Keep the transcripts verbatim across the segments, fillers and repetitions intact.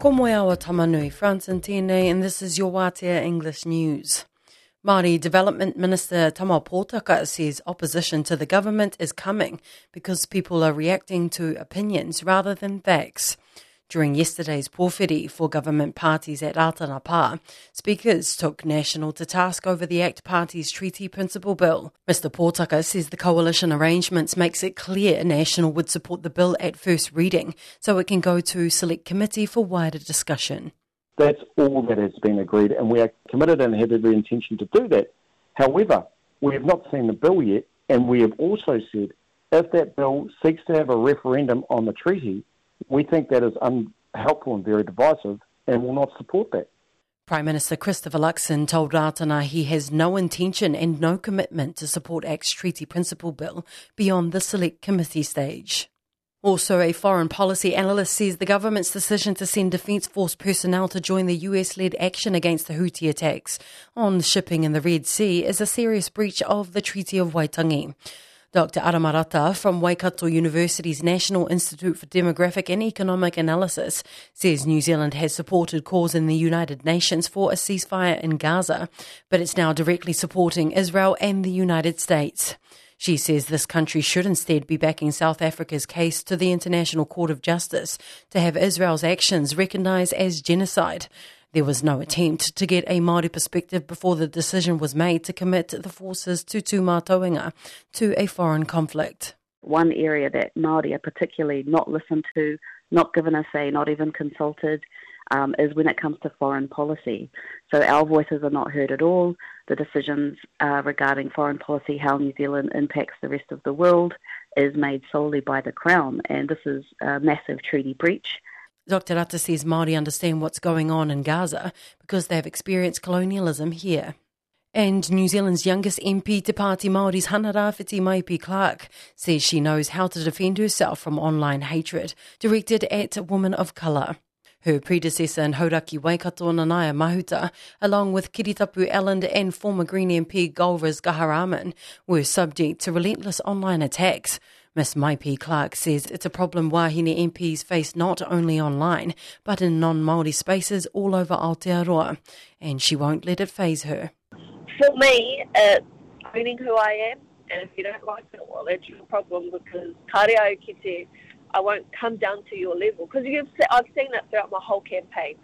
Ko moe awa tamanui, France and tēnei, and this is your Wātea English News. Māori Development Minister Tamao Potaka says opposition to the government is coming because people are reacting to opinions rather than facts. During yesterday's pōwhiri for government parties at Atanapa, speakers took National to task over the ACT Party's Treaty Principle Bill. Mister Potaka says the coalition arrangements makes it clear National would support the bill at first reading so it can go to Select Committee for wider discussion. That's all that has been agreed, and we are committed and have every intention to do that. However, we have not seen the bill yet, and we have also said if that bill seeks to have a referendum on the treaty, we think that is unhelpful and very divisive and will not support that. Prime Minister Christopher Luxon told Ratana he has no intention and no commitment to support ACT's Treaty Principle Bill beyond the Select Committee stage. Also, a foreign policy analyst says the government's decision to send Defence Force personnel to join the U S-led action against the Houthi attacks on shipping in the Red Sea is a serious breach of the Treaty of Waitangi. Doctor Aramarata from Waikato University's National Institute for Demographic and Economic Analysis says New Zealand has supported calls in the United Nations for a ceasefire in Gaza, but it's now directly supporting Israel and the United States. She says this country should instead be backing South Africa's case to the International Court of Justice to have Israel's actions recognised as genocide. There was no attempt to get a Māori perspective before the decision was made to commit the forces to tūmātoenga to a foreign conflict. One area that Māori are particularly not listened to, not given a say, not even consulted, um, is when it comes to foreign policy. So our voices are not heard at all. The decisions uh, regarding foreign policy, how New Zealand impacts the rest of the world, is made solely by the Crown, and this is a massive treaty breach. Doctor Rata says Māori understand what's going on in Gaza because they have experienced colonialism here. And New Zealand's youngest M P Te Pāti Māori's Hana Rāwhiti Maipi Clark says she knows how to defend herself from online hatred directed at women of colour. Her predecessor in Hauraki Waikato, Nanaia Mahuta, along with Kiritapu Allen and former Green M P Golriz Gaharaman, were subject to relentless online attacks. Miss Maipi Clark says it's a problem Wahine M Ps face not only online, but in non-Māori spaces all over Aotearoa, and she won't let it faze her. For me, it's owning who I am, and if you don't like it, well, that's your problem, because kāre au ki te, I won't come down to your level, because I've seen it throughout my whole campaign,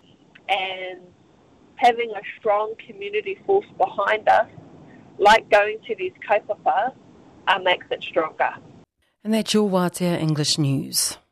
and having a strong community force behind us, like going to these kaupapa, uh, makes it stronger. And that's your Wātea English News.